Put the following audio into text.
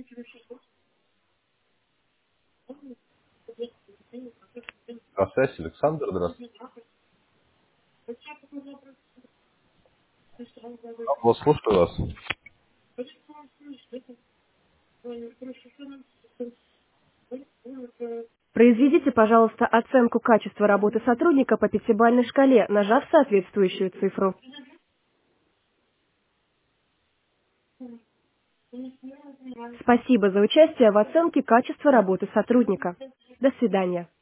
Здравствуйте, Александр, здравствуйте. Вот, слушаю вас. Произведите, пожалуйста, оценку качества работы сотрудника по пятибалльной шкале, нажав соответствующую цифру. Спасибо за участие в оценке качества работы сотрудника. До свидания.